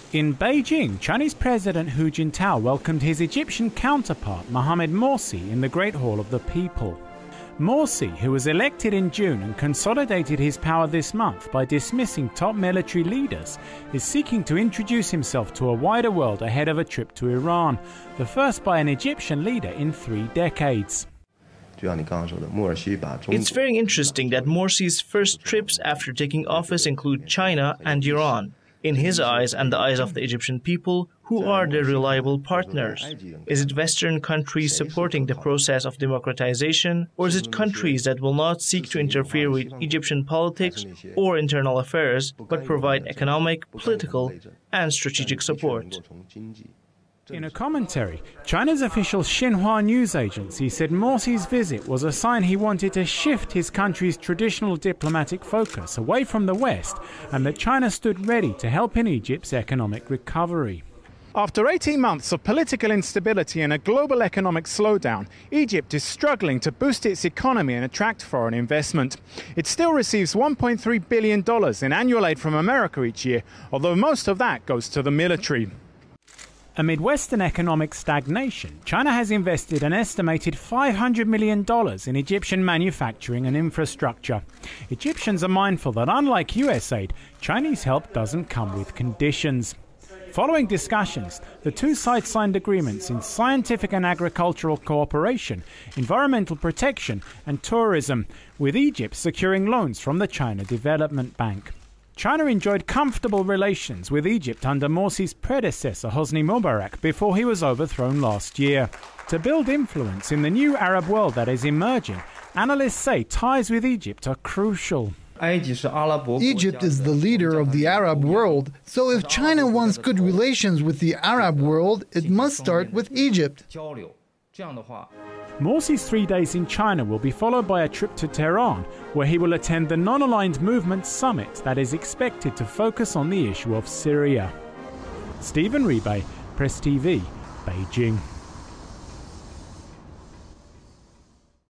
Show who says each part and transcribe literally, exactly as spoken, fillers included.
Speaker 1: In Beijing, Chinese President Hu Jintao welcomed his Egyptian counterpart Mohamed Morsi in the Great Hall of the People. Morsi, who was elected in June and consolidated his power this month by dismissing top military leaders, is seeking to introduce himself to a wider world ahead of a trip to Iran, the first by an Egyptian leader in three decades.
Speaker 2: It's very interesting that Morsi's first trips after taking office include China and Iran. In his eyes and the eyes of the Egyptian people, who are the reliable partners? Is it Western countries supporting the process of democratization, or is it countries that will not seek to interfere with Egyptian politics or internal affairs, but provide economic, political, and strategic support?
Speaker 1: In a commentary, China's official Xinhua news agency said Morsi's visit was a sign he wanted to shift his country's traditional diplomatic focus away from the West, and that China stood ready to help in Egypt's economic recovery. After eighteen months of political instability and a global economic slowdown, Egypt is struggling to boost its economy and attract foreign investment. It still receives one point three billion dollars in annual aid from America each year, although most of that goes to the military. Amid Western economic stagnation, China has invested an estimated five hundred million dollars in Egyptian manufacturing and infrastructure. Egyptians are mindful that unlike U S aid, Chinese help doesn't come with conditions. Following discussions, the two sides signed agreements in scientific and agricultural cooperation, environmental protection and tourism, with Egypt securing loans from the China Development Bank. China enjoyed comfortable relations with Egypt under Morsi's predecessor Hosni Mubarak before he was overthrown last year. To build influence in the new Arab world that is emerging, analysts say ties with Egypt are crucial.
Speaker 3: Egypt is the leader of the Arab world, so if China wants good relations with the Arab world, it must start with Egypt.
Speaker 1: Morsi's three days in China will be followed by a trip to Tehran, where he will attend the Non-Aligned Movement Summit that is expected to focus on the issue of Syria. Stephen Rebay, Press T V, Beijing.